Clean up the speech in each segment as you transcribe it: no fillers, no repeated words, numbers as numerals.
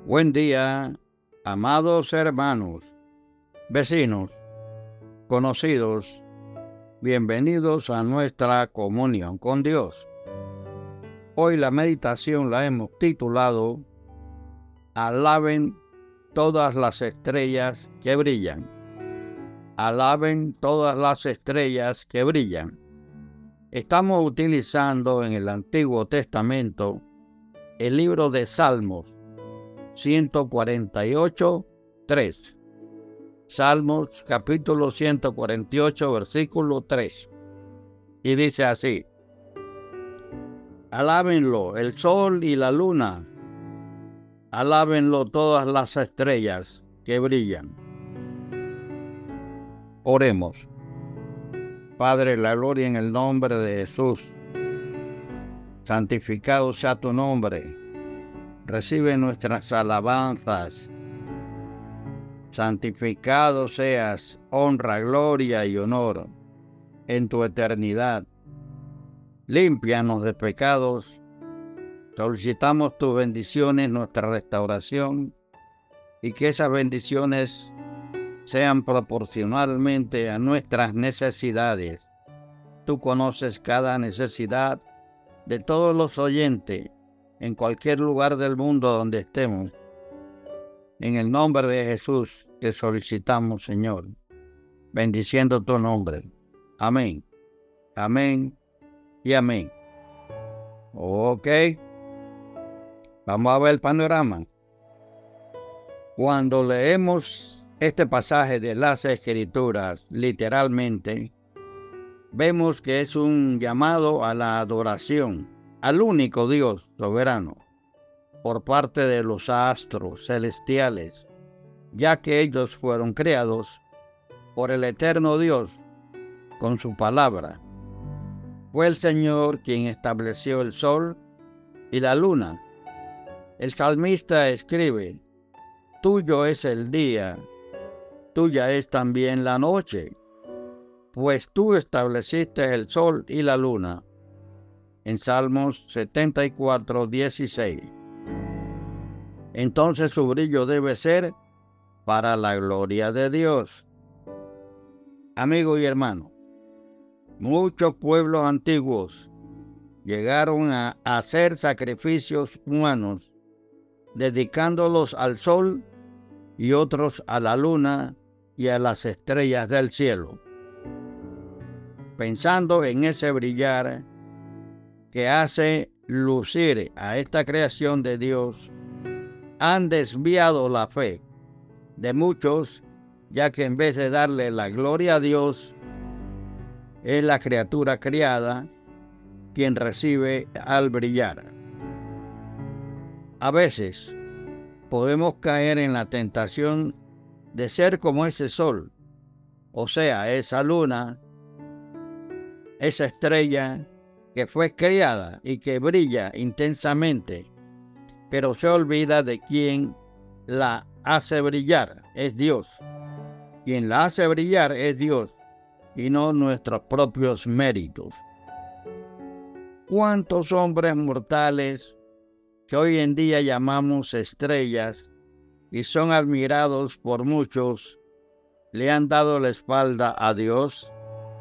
Buen día, amados hermanos, vecinos, conocidos, bienvenidos a nuestra comunión con Dios. Hoy la meditación la hemos titulado Alaben todas las estrellas que brillan. Alaben todas las estrellas que brillan. Estamos utilizando en el Antiguo Testamento el libro de Salmos 148, 3. Salmos capítulo 148, versículo 3. Y dice así: Alábenlo el sol y la luna, alábenlo todas las estrellas que brillan. Oremos. Padre, la gloria en el nombre de Jesús. Santificado sea tu nombre. Recibe nuestras alabanzas. Santificado seas, honra, gloria y honor en tu eternidad. Límpianos de pecados. Solicitamos tus bendiciones, nuestra restauración, y que esas bendiciones sean proporcionalmente a nuestras necesidades. Tú conoces cada necesidad de todos los oyentes en cualquier lugar del mundo donde estemos. En el nombre de Jesús te solicitamos, Señor, bendiciendo tu nombre. Amén, amén y amén. Ok, vamos a ver el panorama. Cuando leemos este pasaje de las Escrituras, literalmente, vemos que es un llamado a la adoración al único Dios soberano por parte de los astros celestiales, ya que ellos fueron creados por el eterno Dios con su palabra. Fue el Señor quien estableció el sol y la luna. El salmista escribe: Tuyo es el día, tuya es también la noche, pues tú estableciste el sol y la luna. En Salmos 74, 16. Entonces su brillo debe ser para la gloria de Dios. Amigo y hermano, muchos pueblos antiguos llegaron a hacer sacrificios humanos, dedicándolos al sol y otros a la luna y a las estrellas del cielo, pensando en ese brillar que hace lucir a esta creación de Dios. Han desviado la fe de muchos, ya que en vez de darle la gloria a Dios, es la criatura criada quien recibe al brillar. A veces podemos caer en la tentación de ser como ese sol, o sea, esa luna, esa estrella que fue creada y que brilla intensamente, pero se olvida de quien la hace brillar, es Dios. Quien la hace brillar es Dios y no nuestros propios méritos. ¿Cuántos hombres mortales que hoy en día llamamos estrellas y son admirados por muchos le han dado la espalda a Dios?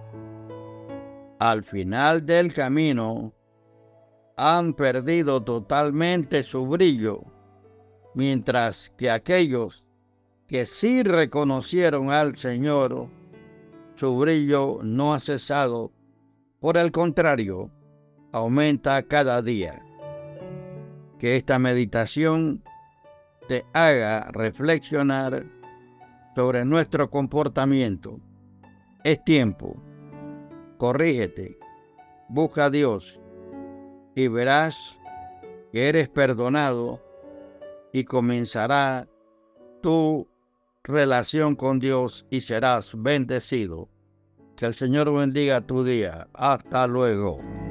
Al final del camino han perdido totalmente su brillo, mientras que aquellos que sí reconocieron al Señor, su brillo no ha cesado, por el contrario, aumenta cada día. Que esta meditación te haga reflexionar sobre nuestro comportamiento. Es tiempo. Corrígete, busca a Dios y verás que eres perdonado y comenzará tu relación con Dios y serás bendecido. Que el Señor bendiga tu día. Hasta luego.